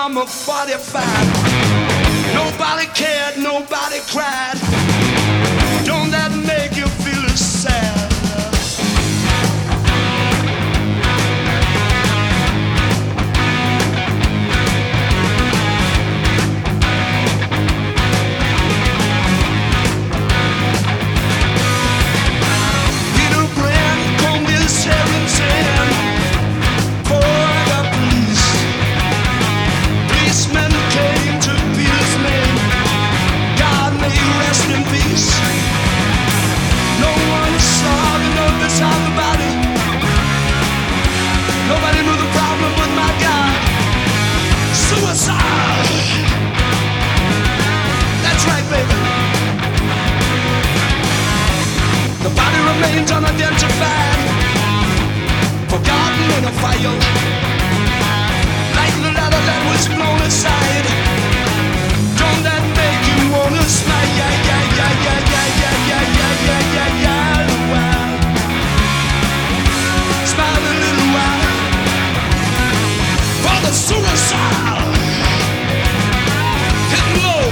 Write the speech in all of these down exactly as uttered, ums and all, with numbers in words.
from a forty-five. Nobody cared, nobody cried. Don't that make you feel sad? Peter Brand combed his hair and said, for the police. Policemen came to Peter's name. God may he rest in peace. No one saw the note beside the body. Nobody knew the problem with my guy. Suicide. That's right, baby. The body remains unidentified, forgotten in a fire, like the leather that was blown aside. Don't that make you wanna smile? Yeah, yeah, yeah, yeah, yeah, yeah, yeah, yeah, yeah, yeah, yeah, a while. Smile a little while for the suicide. Hit low.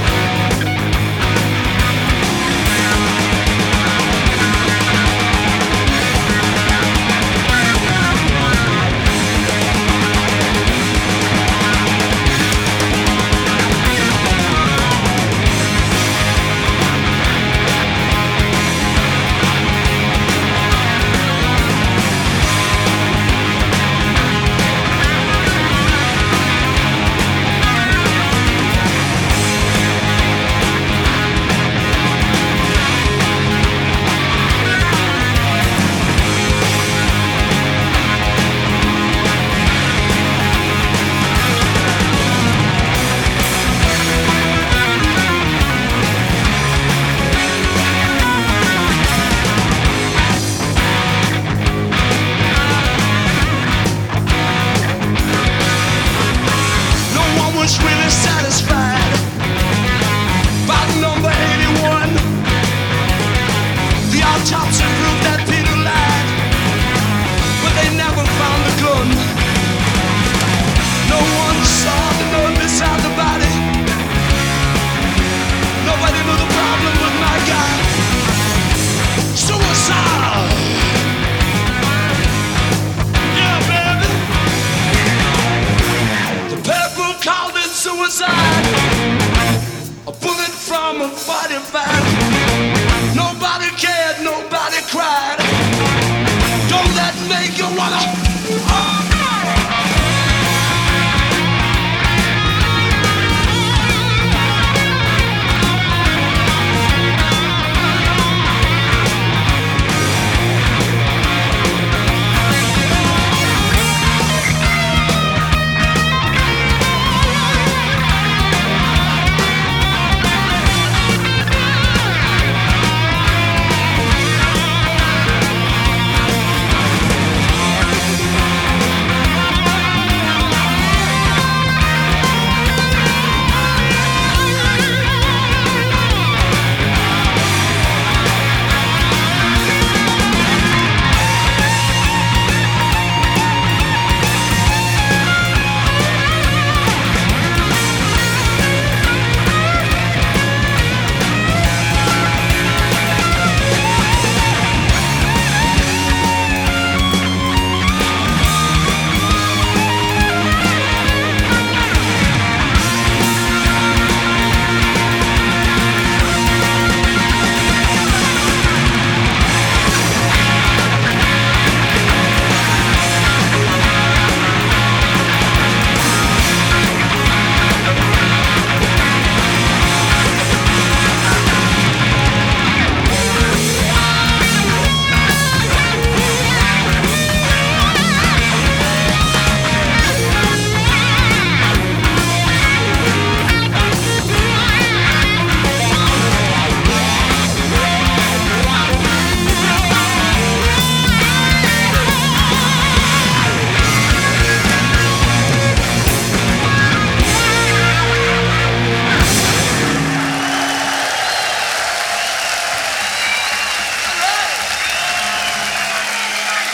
Was really satisfied by number eighty-one. The autopsy proved that Peter lied, but they never found the gun. No one saw the note beside the body. Nobody knew the problem with my guy. Suicide. Yeah, baby. The people called it suicide. A bullet from a forty-five. Nobody cared, nobody cried. Don't that make you wanna? Oh.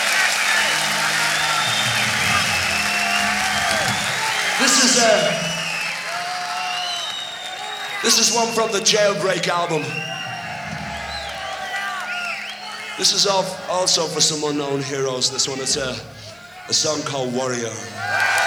This is uh, This is one from the Jailbreak album. This is also for some unknown heroes. This one is a, a song called Warrior.